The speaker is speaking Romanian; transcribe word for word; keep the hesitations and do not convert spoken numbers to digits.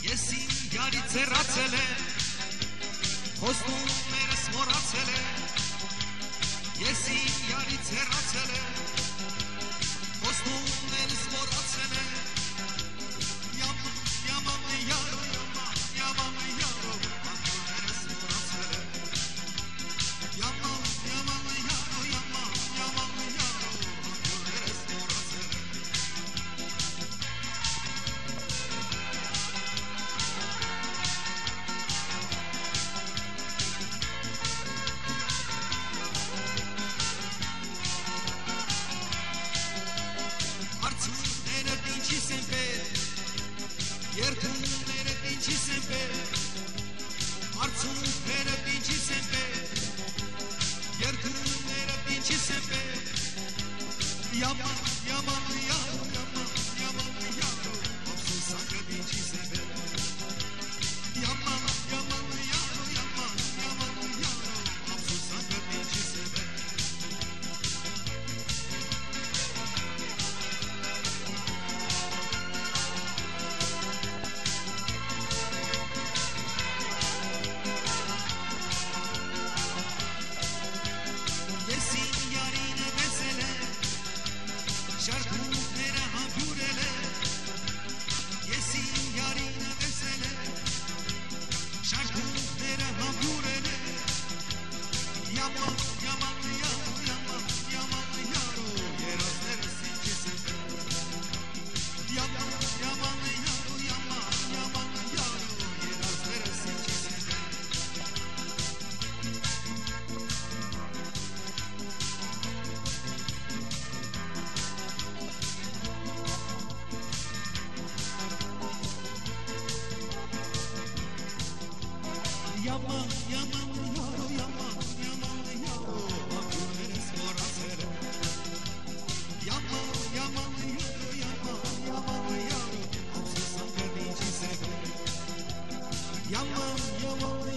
Jesi jarice rațele, Costumere smorațele, Jesi jarice rațele, Costumere smorațele, Iama, iama, iaro, iama, iama, iaro, Costumere smorațele, Iama, iama, iaro, iama, iama, iaro, Costumere smorațele. Iertunere dinci sempre, Arzunere dinci sempre, Iertunere dinci sempre, Yama, yama, yama, yama, yama, yama, Apsul sancă dinci sempre, Yama, yama, yama, yama, yama, yama, Apsul sancă dinci sempre. Yama, yama, yaro, yama, yama, yaro, Apsulere smorațele. Yama, yama, yaro, yama, yama, yaro, Apsul sancă dinci sempre. Yama, yama,